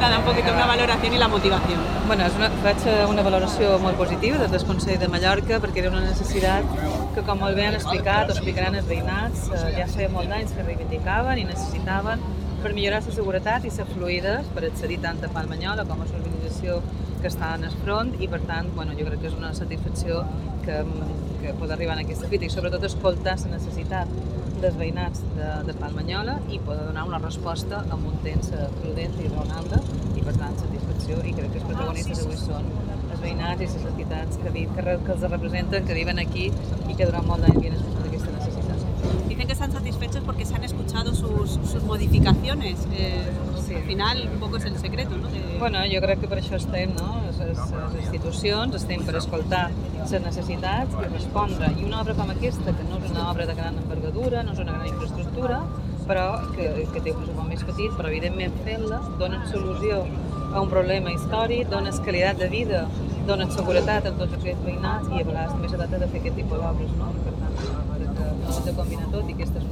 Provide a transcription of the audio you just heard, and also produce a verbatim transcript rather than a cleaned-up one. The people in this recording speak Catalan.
dar un poquito una valoración y la motivación. Bueno, és una, faig una valoració molt positiva des del Consell de Mallorca perquè era una necessitat que, com molt bé han explicat, o explicaran els veïnats, eh, ja feia molt d'anys que reivindicaven i necessitaven per millorar la seguretat i ser fluides per accedir tant a Palmanyola com a l'organització que està en el front i, per tant, bueno, jo crec que és una satisfacció que, que pot arribar en aquesta fita i sobretot escoltar la necessitat dels veïnats de, de Palmanyola i poder donar una resposta amb un temps prudent i raonable i, per tant, satisfacció i crec que els protagonistes avui són els veïnats i les entitats que, vi, que, que els representen, que viven aquí i que durant molt d'anys havien escoltat aquesta necessitat. Dicen que están satisfechos porque se han escuchado sus, sus modificaciones. Eh, sí. Al final, un poco es el secreto, ¿no? De... Bueno, jo crec que per això estem, no? Les, les institucions estem per escoltar les necessitats i respondre. I una obra com aquesta, que no és una obra de gran envergadura, no és una gran infraestructura, però que, que té un pressupost més petit, però evidentment fent-la dona solució a un problema històric, dona qualitat de vida, dona seguretat a tots aquests veïnats i a vegades també s'ha de fer aquest tipus d'obres, no? I per tant, crec que ho hem de combinar tot i aquestes